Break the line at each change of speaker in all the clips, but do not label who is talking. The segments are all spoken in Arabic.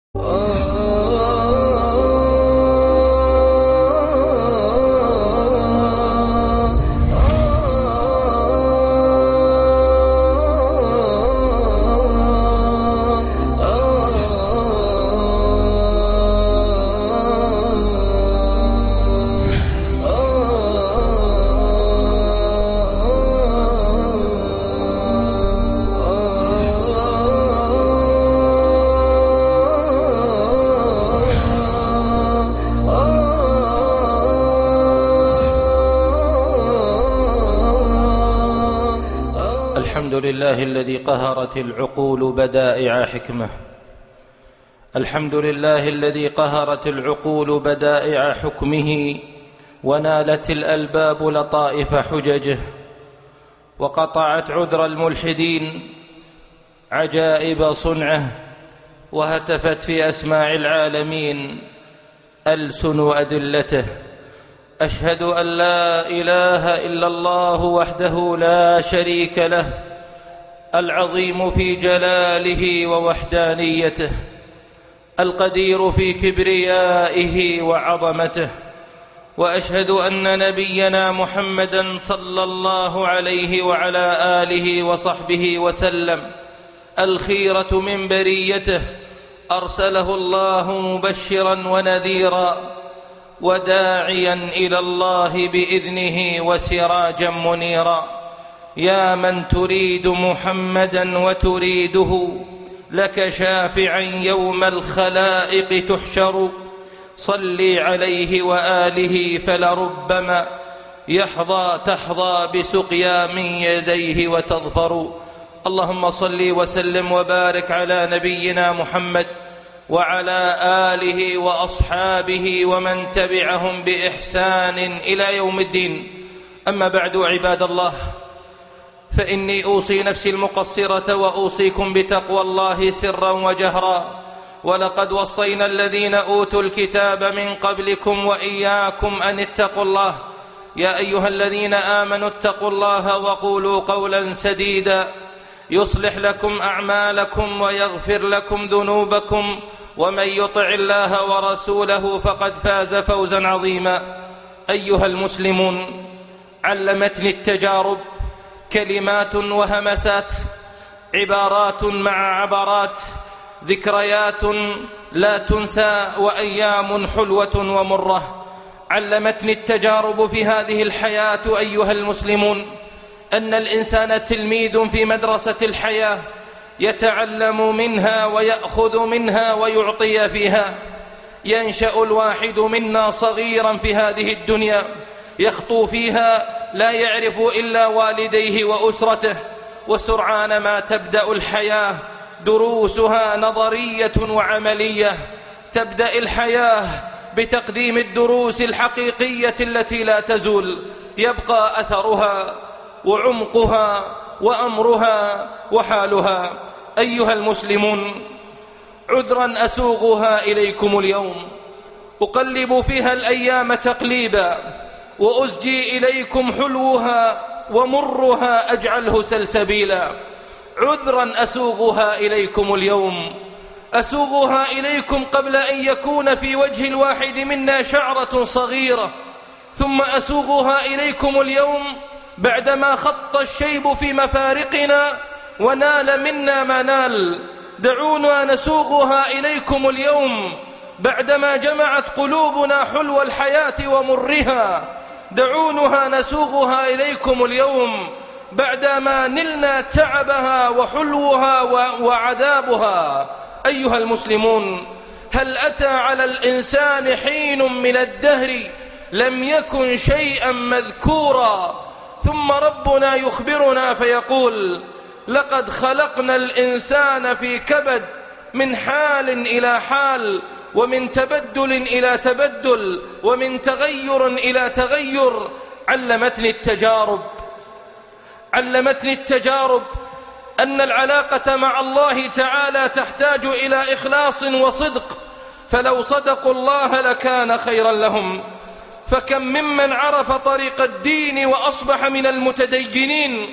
الحمد لله الذي قهرت العقول بدائع حكمه. الحمد لله الذي قهرت العقول بدائع حكمه، ونالت الألباب لطائف حججه، وقطعت عذر الملحدين عجائب صنعه، وهتفت في أسماع العالمين ألسن أدلته. أشهد أن لا إله إلا الله وحده لا شريك له، العظيم في جلاله ووحدانيته، القدير في كبريائه وعظمته. وأشهد أن نبينا محمدًا صلى الله عليه وعلى آله وصحبه وسلم الخيرة من بريته، أرسله الله مبشرًا ونذيرًا وداعيا إلى الله بإذنه وسراجا منيرا. يا من تريد محمدا وتريده، لك شافعا يوم الخلائق تحشر. صل عليه وآله فلربما تحظى بسقيا من يديه وتظفر. اللهم صل وسلم وبارك على نبينا محمد وعلى آله وأصحابه ومن تبعهم بإحسان إلى يوم الدين. أما بعد، عباد الله، فإني أوصي نفسي المقصرة وأوصيكم بتقوى الله سرا وجهرا. ولقد وصينا الذين أوتوا الكتاب من قبلكم وإياكم أن اتقوا الله. يا أيها الذين آمنوا اتقوا الله وقولوا قولا سديدا يصلح لكم أعمالكم ويغفر لكم ذنوبكم، ومن يطع الله ورسوله فقد فاز فوزا عظيما. أيها المسلمون، علمتني التجارب كلمات وهمسات، عبارات مع عبرات، ذكريات لا تنسى وأيام حلوة ومرة. علمتني التجارب في هذه الحياة أيها المسلمون أن الإنسان تلميذ في مدرسة الحياة، يتعلم منها ويأخذ منها ويعطي فيها. ينشأ الواحد منا صغيرا في هذه الدنيا، يخطو فيها لا يعرف إلا والديه وأسرته، وسرعان ما تبدأ الحياة دروسها نظرية وعملية. تبدأ الحياة بتقديم الدروس الحقيقية التي لا تزول، يبقى أثرها وعمقها وأمرها وحالها. أيها المسلمون، عذرا أسوغها إليكم اليوم، أقلب فيها الأيام تقليبا، وأزجي إليكم حلوها ومرها أجعله سلسبيلا. عذرا أسوغها إليكم اليوم، أسوغها إليكم قبل أن يكون في وجه الواحد منا شعرة صغيرة، ثم أسوغها إليكم اليوم بعدما خط الشيب في مفارقنا ونال منا ما نال. دعونا نسوغها إليكم اليوم بعدما جمعت قلوبنا حلو الحياة ومرها. دعونها نسوغها إليكم اليوم بعدما نلنا تعبها وحلوها وعذابها. أيها المسلمون، هل أتى على الإنسان حين من الدهر لم يكن شيئا مذكورا، ثم ربنا يخبرنا فيقول: لقد خلقنا الإنسان في كبد، من حال إلى حال، ومن تبدل إلى تبدل، ومن تغير إلى تغير. علمتني التجارب أن العلاقة مع الله تعالى تحتاج إلى إخلاص وصدق، فلو صدقوا الله لكان خيرا لهم. فكم ممن عرف طريق الدين وأصبح من المتدينين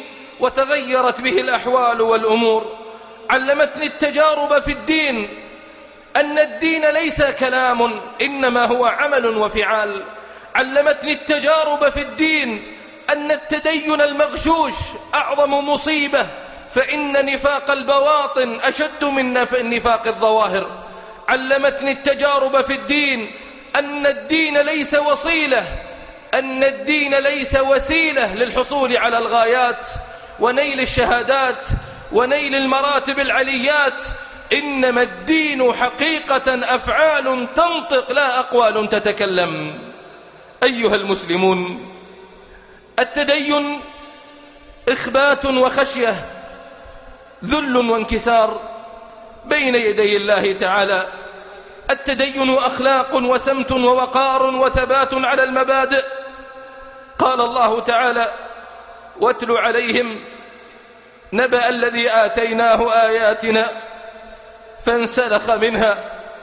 وتغيرت به الأحوال والأمور. علمتني التجارب في الدين أن أن الدين ليس كلام إنما هو عمل وفعال. علمتني التجارب في الدين أن التدين المغشوش أعظم مصيبة، فإن نفاق البواطن أشد من نفاق الظواهر. علمتني التجارب في الدين أن الدين ليس وسيلة، أن الدين ليس وسيلة للحصول على الغايات ونيل الشهادات ونيل المراتب العليات، إنما الدين حقيقة أفعال تنطق لا أقوال تتكلم. أيها المسلمون، التدين إخبات وخشية، ذل وانكسار بين يدي الله تعالى. التدين أخلاق وسمت ووقار وثبات على المبادئ. قال الله تعالى: واتل عليهم نبأ الذي آتيناه آياتنا فانسلخ منها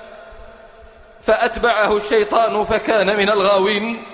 فأتبعه الشيطان فكان من الغاوين.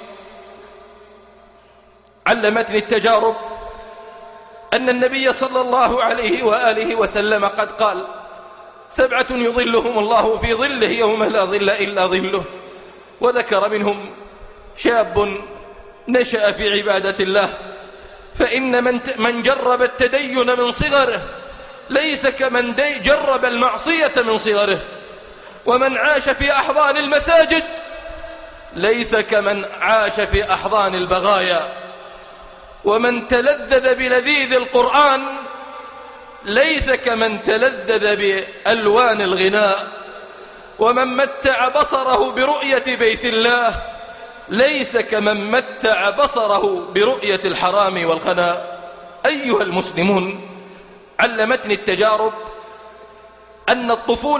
علمتني التجارب أن النبي صلى الله عليه وآله وسلم قد قال: 7 يظلهم الله في ظله يوم لا ظل إلا ظله، وذكر منهم شاب نشأ في عبادة الله، فإن من جرب التدين من صغره ليس كمن جرب المعصية من صغره، ومن عاش في أحضان المساجد ليس كمن عاش في أحضان البغايا، ومن تلذذ بلذيذ القرآن ليس كمن تلذذ بألوان الغناء، ومن متع بصره برؤية بيت الله ليس كمن متع بصره برؤية الحرام والخناء. أيها المسلمون، علمتني التجارب أن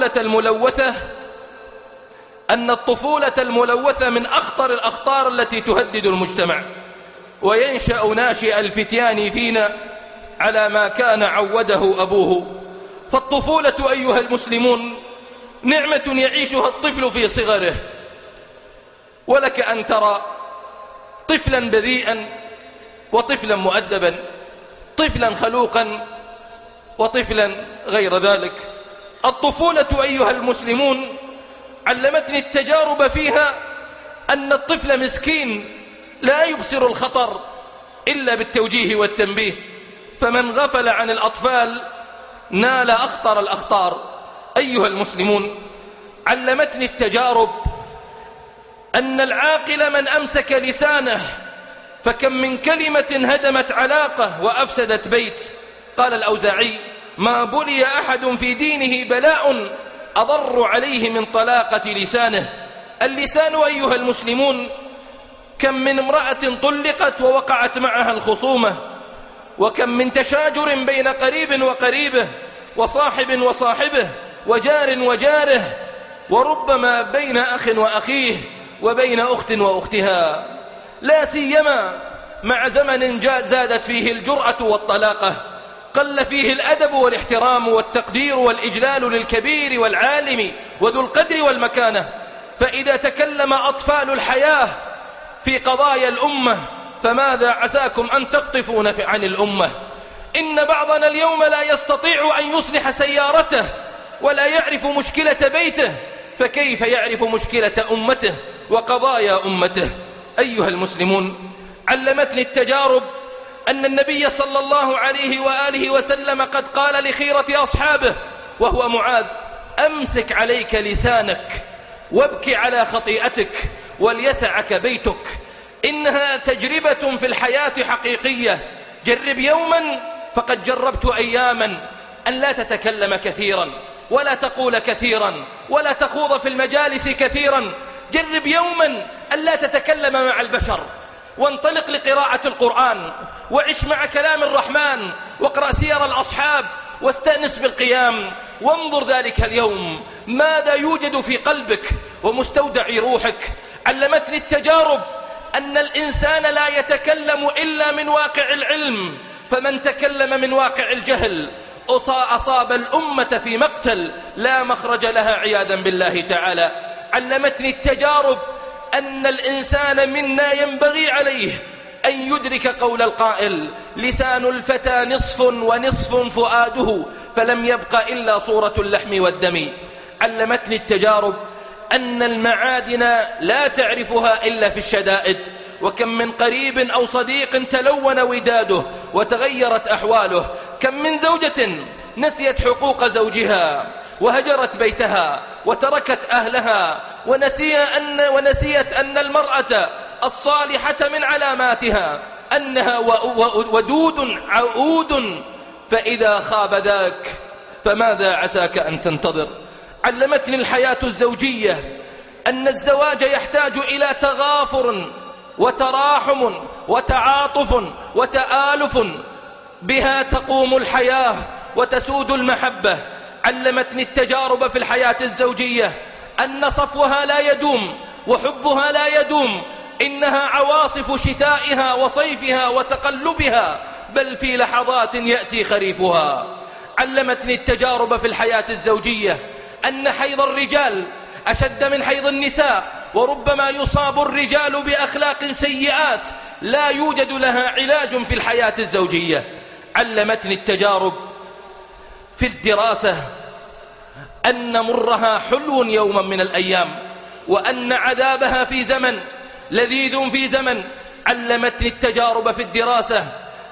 الطفولة الملوثة من أخطر الأخطار التي تهدد المجتمع، وينشأ ناشئ الفتيان فينا على ما كان عوده أبوه. فالطفولة أيها المسلمون نعمة يعيشها الطفل في صغره، ولك أن ترى طفلا بذيئا وطفلا مؤدبا، طفلا خلوقا وطفلا غير ذلك. الطفولة أيها المسلمون علمتني التجارب فيها أن الطفل مسكين لا يبصر الخطر إلا بالتوجيه والتنبيه، فمن غفل عن الأطفال نال أخطر الأخطار. أيها المسلمون، علمتني التجارب أن العاقل من أمسك لسانه، فكم من كلمة هدمت علاقة وأفسدت بيت. قال الأوزاعي: ما بلي أحد في دينه بلاء أضر عليه من طلاقة لسانه. اللسان أيها المسلمون، كم من امرأة طلقت ووقعت معها الخصومة، وكم من تشاجر بين قريب وقريبه وصاحب وصاحبه وجار وجاره، وربما بين أخ وأخيه وبين أخت وأختها، لا سيما مع زمن زادت فيه الجرأة والطلاقة، قل فيه الأدب والاحترام والتقدير والإجلال للكبير والعالم وذو القدر والمكانة. فإذا تكلم أطفال الحياة في قضايا الأمة فماذا عساكم أن تقطفون عن الأمة؟ إن بعضنا اليوم لا يستطيع أن يصلح سيارته ولا يعرف مشكلة بيته، فكيف يعرف مشكلة أمته وقضايا أمته؟ أيها المسلمون، علمتني التجارب أن النبي صلى الله عليه وآله وسلم قد قال لخيرة أصحابه وهو معاذ: أمسك عليك لسانك وابكي على خطيئتك وليسعك بيتك. إنها تجربة في الحياة حقيقية. جرب يوما فقد جربت أياما أن لا تتكلم كثيرا ولا تقول كثيرا ولا تخوض في المجالس كثيرا. جرب يوما أن لا تتكلم مع البشر، وانطلق لقراءة القرآن، وعش مع كلام الرحمن، واقرأ سير الأصحاب، واستأنس بالقيام، وانظر ذلك اليوم ماذا يوجد في قلبك ومستودع روحك. علمتني التجارب أن الإنسان لا يتكلم إلا من واقع العلم، فمن تكلم من واقع الجهل أصاب الأمة في مقتل لا مخرج لها عياذا بالله تعالى. علمتني التجارب أن الإنسان منا ينبغي عليه أن يدرك قول القائل: لسان الفتى نصف ونصف فؤاده، فلم يبق إلا صورة اللحم والدم. علمتني التجارب أن المعادن لا تعرفها إلا في الشدائد، وكم من قريب أو صديق تلون وداده وتغيرت أحواله، كم من زوجة نسيت حقوق زوجها وهجرت بيتها وتركت أهلها، ونسيت أن المرأة الصالحة من علاماتها أنها ودود عؤود، فإذا خاب ذاك فماذا عساك أن تنتظر. علمتني الحياة الزوجية أن الزواج يحتاج إلى تغافر وتراحم وتعاطف وتآلف، بها تقوم الحياة وتسود المحبة. علمتني التجارب في الحياة الزوجية أن صفوها لا يدوم وحبها لا يدوم، إنها عواصف شتائها وصيفها وتقلبها، بل في لحظات يأتي خريفها. علمتني التجارب في الحياة الزوجية أن حيض الرجال أشد من حيض النساء، وربما يصاب الرجال بأخلاق سيئات لا يوجد لها علاج في الحياة الزوجية. علمتني التجارب في الدراسة أن مرها حلو يوما من الأيام، وأن عذابها في زمن لذيذ في زمن. علمتني التجارب في الدراسة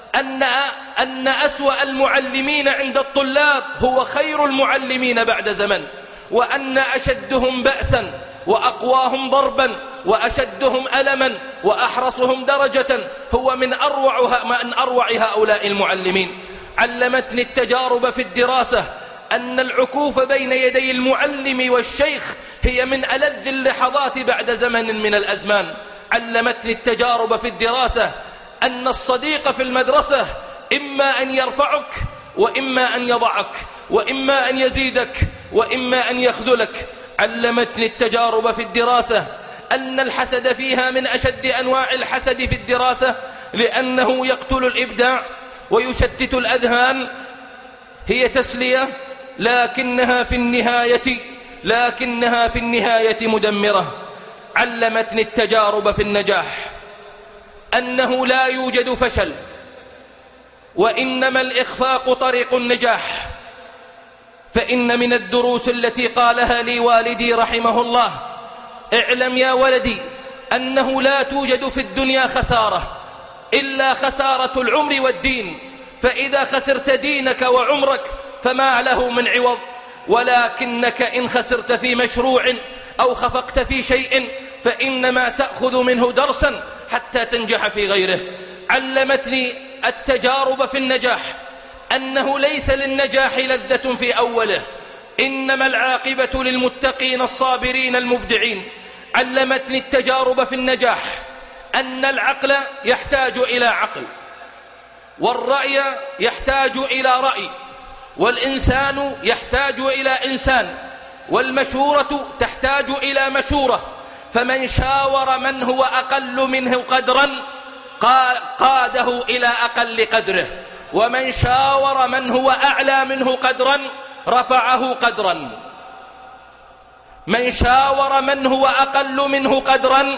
أن أسوأ المعلمين عند الطلاب هو خير المعلمين بعد زمن، وأن أشدهم بأسا وأقواهم ضربا وأشدهم ألما وأحرصهم درجة هو من أروع هؤلاء المعلمين. علمتني التجارب في الدراسة أن العكوف بين يدي المعلم والشيخ هي من ألذ اللحظات بعد زمن من الأزمان. علمتني التجارب في الدراسة أن الصديق في المدرسة إما أن يرفعك وإما أن يضعك، وإما أن يزيدك وإما أن يخذلك. علمتني التجارب في الدراسة أن الحسد فيها من أشد أنواع الحسد في الدراسة، لأنه يقتل الإبداع ويشتت الأذهان. هي تسلية لكنها في النهاية مدمرة. علمتني التجارب في النجاح أنه لا يوجد فشل، وإنما الإخفاق طريق النجاح. فإن من الدروس التي قالها لي والدي رحمه الله: اعلم يا ولدي أنه لا توجد في الدنيا خسارة إلا خسارة العمر والدين، فإذا خسرت دينك وعمرك فما له من عوض، ولكنك إن خسرت في مشروع أو خفقت في شيء فإنما تأخذ منه درسا حتى تنجح في غيره. علمتني التجارب في النجاح أنه ليس للنجاح لذة في أوله، إنما العاقبة للمتقين الصابرين المبدعين. علمتني التجارب في النجاح أن العقل يحتاج إلى عقل، والرأي يحتاج إلى رأي، والإنسان يحتاج إلى إنسان، والمشورة تحتاج إلى مشورة. فمن شاور من هو أقل منه قدرا قاده إلى أقل قدره، ومن شاور من هو أعلى منه قدرا رفعه قدرا. من شاور من هو أقل منه قدرا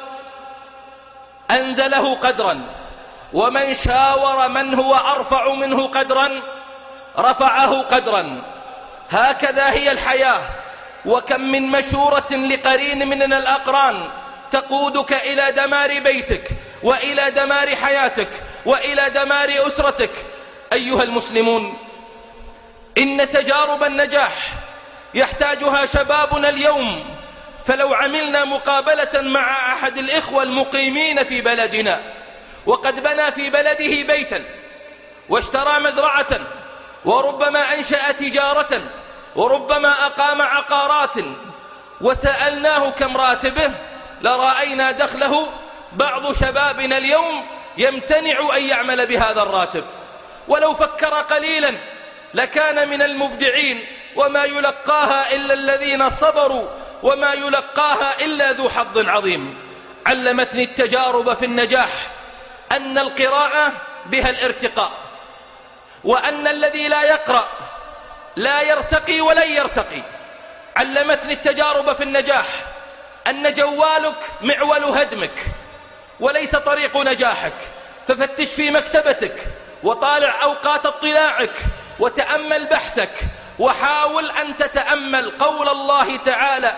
أنزله قدرا، ومن شاور من هو أرفع منه قدرا رفعه قدرا. هكذا هي الحياة. وكم من مشورة لقرين من الأقران تقودك إلى دمار بيتك وإلى دمار حياتك وإلى دمار أسرتك. أيها المسلمون، إن تجارب النجاح يحتاجها شبابنا اليوم. فلو عملنا مقابلة مع أحد الإخوة المقيمين في بلدنا، وقد بنى في بلده بيتا واشترى مزرعة وربما أنشأ تجارة وربما أقام عقارات، وسألناه كم راتبه، لرأينا دخله بعض شبابنا اليوم يمتنع أن يعمل بهذا الراتب، ولو فكر قليلا لكان من المبدعين. وما يلقاها إلا الذين صبروا، وما يلقاها إلا ذو حظ عظيم. علمتني التجارب في النجاح أن القراءة بها الارتقاء، وأن الذي لا يقرأ لا يرتقي ولن يرتقي. علمتني التجارب في النجاح أن جوالك معول هدمك وليس طريق نجاحك، ففتش في مكتبتك وطالع أوقات اطلاعك وتأمل بحثك وحاول أن تتأمل قول الله تعالى: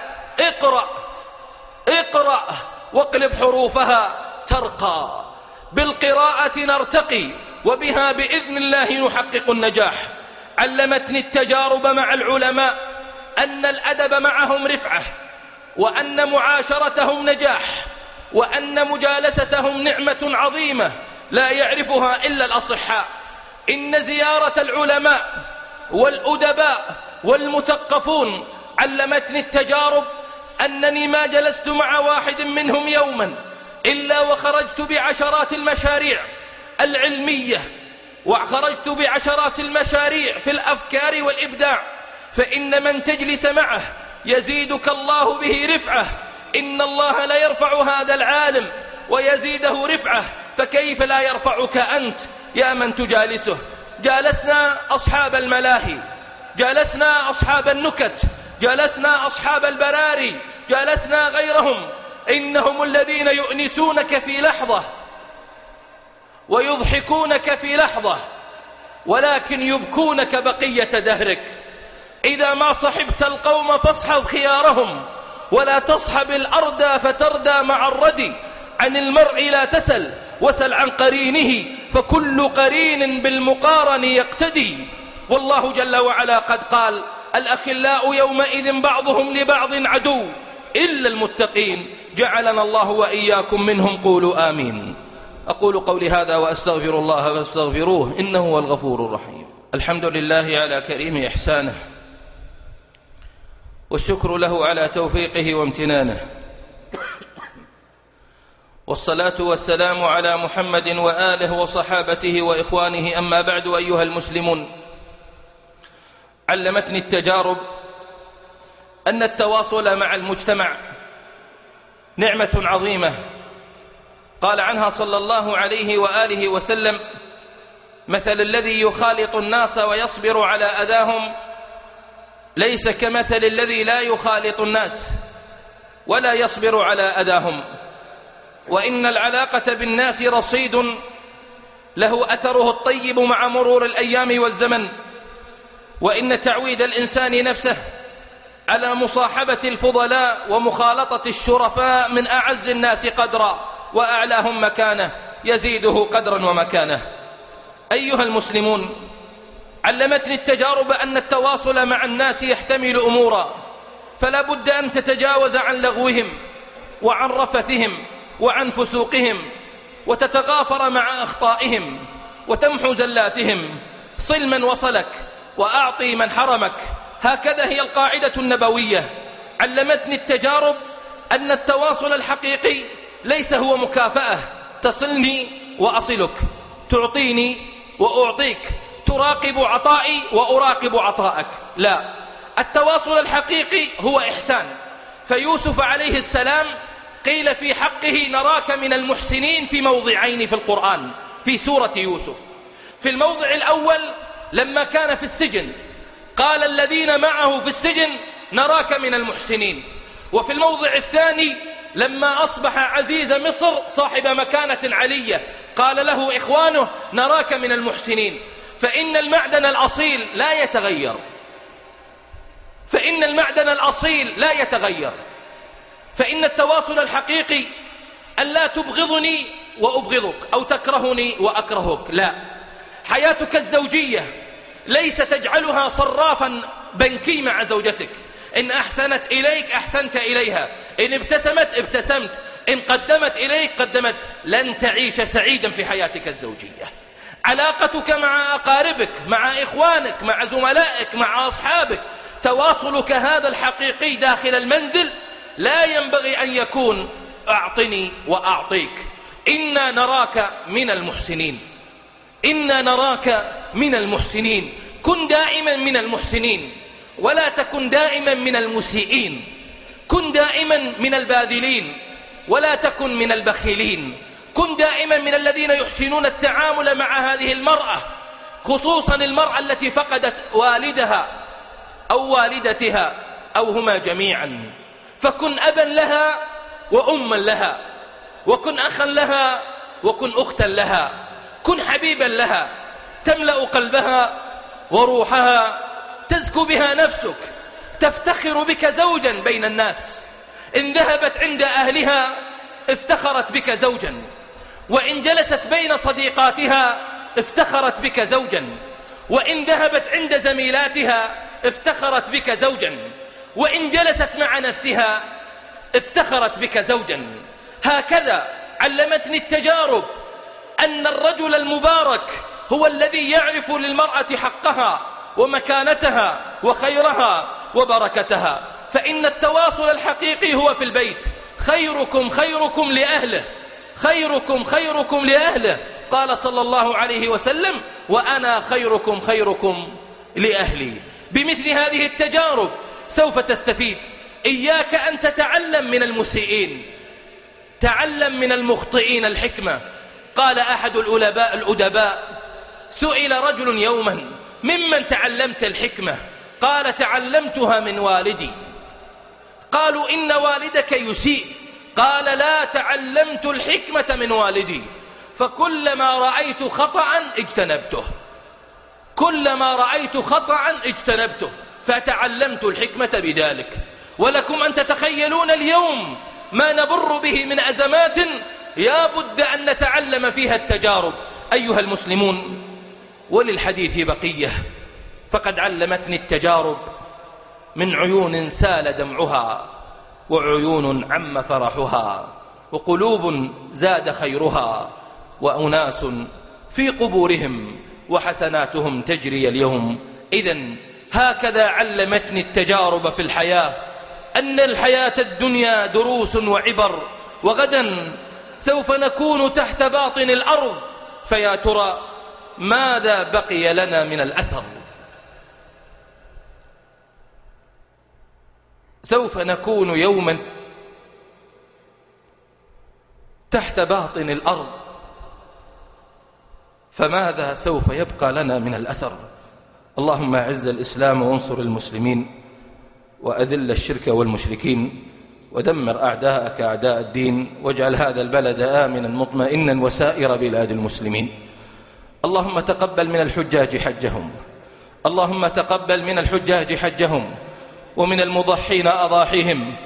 اقرأ واقلب حروفها ترقى. بالقراءة نرتقي، وبها بإذن الله نحقق النجاح. علمتني التجارب مع العلماء أن الأدب معهم رفعة، وأن معاشرتهم نجاح، وأن مجالستهم نعمة عظيمة لا يعرفها إلا الأصحاء. إن زيارة العلماء والأدباء والمثقفون علمتني التجارب أنني ما جلست مع واحد منهم يوما إلا وخرجت بعشرات المشاريع العلمية، وخرجت بعشرات المشاريع في الأفكار والإبداع. فإن من تجلس معه يزيدك الله به رفعة. إن الله لا يرفع هذا العالم ويزيده رفعة، فكيف لا يرفعك أنت يا من تجالسه؟ جالسنا أصحاب الملاهي، جالسنا أصحاب النكت، جالسنا أصحاب البراري، جالسنا غيرهم. إنهم الذين يؤنسونك في لحظة ويضحكونك في لحظة، ولكن يبكونك بقية دهرك. إذا ما صحبت القوم فاصحب خيارهم، ولا تصحب الأردى فتردى مع الردي. عن المرء لا تسل، وسل عن قرينه، فكل قرين بالمقارن يقتدي. والله جل وعلا قد قال: الأخلاء يومئذ بعضهم لبعض عدو إلا المتقين. جعلنا الله وإياكم منهم. قولوا آمين. أقول قولي هذا وأستغفر الله واستغفروه إنه هو الغفور الرحيم. الحمد لله على كريم إحسانه، والشكر له على توفيقه وامتنانه، والصلاة والسلام على محمد وآله وصحابته وإخوانه. أما بعد، أيها المسلمون، علمتني التجارب أن التواصل مع المجتمع نعمة عظيمة. قال عنها صلى الله عليه وآله وسلم: مثل الذي يخالط الناس ويصبر على أذاهم ليس كمثل الذي لا يخالط الناس ولا يصبر على أذاهم. وإن العلاقة بالناس رصيد له أثره الطيب مع مرور الأيام والزمن. وإن تعويد الإنسان نفسه على مصاحبة الفضلاء ومخالطة الشرفاء من أعز الناس قدرا وأعلاهم مكانة يزيده قدرا ومكانة. أيها المسلمون، علمتني التجارب أن التواصل مع الناس يحتمل أمورا، فلا بد أن تتجاوز عن لغوهم وعن رفثهم وعن فسوقهم، وتتغافر مع أخطائهم وتمحو زلاتهم. صل من وصلك وأعطي من حرمك، هكذا هي القاعدة النبوية. علمتني التجارب أن التواصل الحقيقي ليس هو مكافأة، تصلني وأصلك، تعطيني وأعطيك، تراقب عطائي وأراقب عطائك. لا، التواصل الحقيقي هو إحسان. فيوسف عليه السلام قيل في حقه: نراك من المحسنين، في موضعين في القرآن في سورة يوسف. في الموضع الأول لما كان في السجن قال الذين معه في السجن: نراك من المحسنين. وفي الموضع الثاني لما أصبح عزيز مصر صاحب مكانة علية قال له إخوانه: نراك من المحسنين. فإن المعدن الأصيل لا يتغير، فإن المعدن الأصيل لا يتغير. فإن التواصل الحقيقي أن لا تبغضني وأبغضك، أو تكرهني وأكرهك. لا، حياتك الزوجية ليس تجعلها صرافا بنكي مع زوجتك. إن أحسنت إليك أحسنت إليها، إن ابتسمت ابتسمت، إن قدمت إليك قدمت. لن تعيش سعيدا في حياتك الزوجية. علاقتك مع أقاربك، مع إخوانك، مع زملائك، مع أصحابك، تواصلك هذا الحقيقي داخل المنزل لا ينبغي أن يكون أعطني وأعطيك. إنا نراك من المحسنين، إنا نراك من المحسنين. كن دائما من المحسنين، ولا تكن دائما من المسيئين. كن دائما من الباذلين، ولا تكن من البخيلين. كن دائما من الذين يحسنون التعامل مع هذه المرأة، خصوصا المرأة التي فقدت والدها أو والدتها أو هما جميعا. فكن أبا لها وأما لها، وكن أخا لها وكن أختا لها، كن حبيبا لها، تملأ قلبها وروحها تزكو بها نفسك، تفتخر بك زوجا بين الناس. إن ذهبت عند أهلها افتخرت بك زوجا، وإن جلست بين صديقاتها افتخرت بك زوجا، وإن ذهبت عند زميلاتها افتخرت بك زوجا، وإن جلست مع نفسها افتخرت بك زوجا. هكذا علمتني التجارب أن الرجل المبارك هو الذي يعرف للمرأة حقها ومكانتها وخيرها وبركتها. فإن التواصل الحقيقي هو في البيت. خيركم خيركم لأهله، خيركم خيركم لأهله. قال صلى الله عليه وسلم: وأنا خيركم خيركم لأهلي. بمثل هذه التجارب سوف تستفيد. إياك أن تتعلم من المسيئين، تعلم من المخطئين الحكمة. قال أحد الأدباء: سئل رجل يوما: ممن تعلمت الحكمة؟ قال: تعلمتها من والدي. قالوا: إن والدك يسيء. قال: لا، تعلمت الحكمة من والدي، فكلما رأيت خطأ اجتنبته، كلما رأيت خطأ اجتنبته، فتعلمت الحكمة بذلك. ولكم أن تتخيلون اليوم ما نمر به من أزمات يا بد أن نتعلم فيها التجارب. أيها المسلمون، وللحديث بقية، فقد علمتني التجارب من عيون سال دمعها، وعيون عم فرحها، وقلوب زاد خيرها، وأناس في قبورهم وحسناتهم تجري اليوم. إذن هكذا علمتني التجارب في الحياة، أن الحياة الدنيا دروس وعبر، وغدا سوف نكون تحت باطن الأرض، فيا ترى ماذا بقي لنا من الأثر؟ سوف نكون يوما تحت باطن الأرض، فماذا سوف يبقى لنا من الأثر؟ اللهم أعز الإسلام وانصر المسلمين، وأذل الشرك والمشركين، ودمر أعداءك أعداء الدين، واجعل هذا البلد آمنا مطمئنا وسائر بلاد المسلمين. اللهم تقبل من الحجاج حجهم، اللهم تقبل من الحجاج حجهم، ومن المضحين أضاحيهم،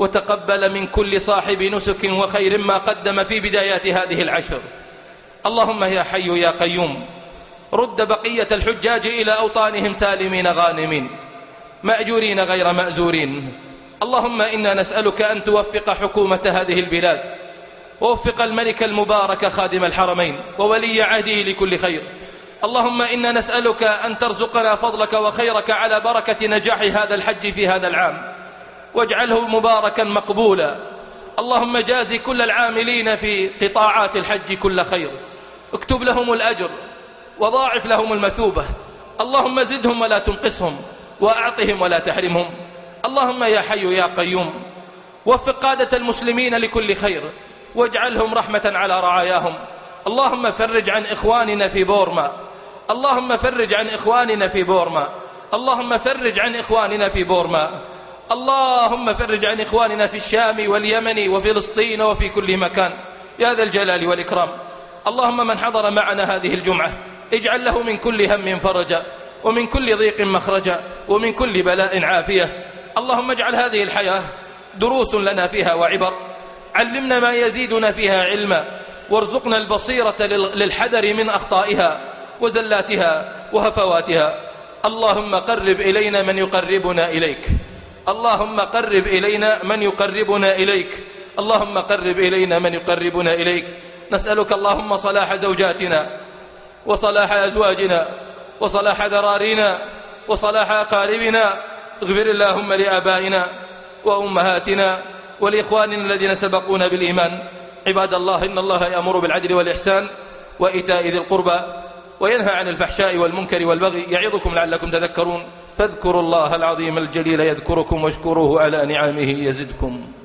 وتقبل من كل صاحب نسك وخير ما قدم في بدايات هذه العشر. اللهم يا حي يا قيوم، رد بقية الحجاج إلى أوطانهم سالمين غانمين مأجورين غير مأزورين. اللهم إنا نسألك أن توفق حكومة هذه البلاد، ووفق الملك المبارك خادم الحرمين وولي عهده لكل خير. اللهم إنا نسألك أن ترزقنا فضلك وخيرك على بركة نجاح هذا الحج في هذا العام، واجعله مباركا مقبولا. اللهم جازي كل العاملين في قطاعات الحج كل خير، اكتب لهم الأجر وضاعف لهم المثوبة. اللهم زدهم ولا تنقصهم، وأعطهم ولا تحرمهم. اللهم يا حي يا قيوم، وفق قادة المسلمين لكل خير، واجعلهم رحمة على رعاياهم. اللهم فرج عن إخواننا في بورما، اللهم فرج عن إخواننا في بورما، اللهم فرج عن إخواننا في بورما، اللهم فرج عن إخواننا في الشام واليمن وفلسطين وفي كل مكان يا ذا الجلال والإكرام. اللهم من حضر معنا هذه الجمعة اجعل له من كل هم فرجا، ومن كل ضيق مخرجا، ومن كل بلاء عافية. اللهم اجعل هذه الحياة دروس لنا فيها وعبر، علمنا ما يزيدنا فيها علما، وارزقنا البصيرة للحذر من أخطائها وزلاتها وهفواتها. اللهم قرب إلينا من يقربنا إليك، اللهم قرب إلينا من يقربنا إليك، اللهم قرب إلينا من يقربنا إليك. نسألك اللهم صلاح زوجاتنا، وصلاح أزواجنا، وصلاح ذرارينا، وصلاح أقاربنا. اغفر اللهم لآبائنا وأمهاتنا ولإخواننا الذين سبقونا بالإيمان. عباد الله، إن الله يأمر بالعدل والإحسان وإيتاء ذي القربى، وينهى عن الفحشاء والمنكر والبغي، يعظكم لعلكم تذكرون. فاذكروا الله العظيم الجليل يذكركم، واشكروه على نعمه يزدكم.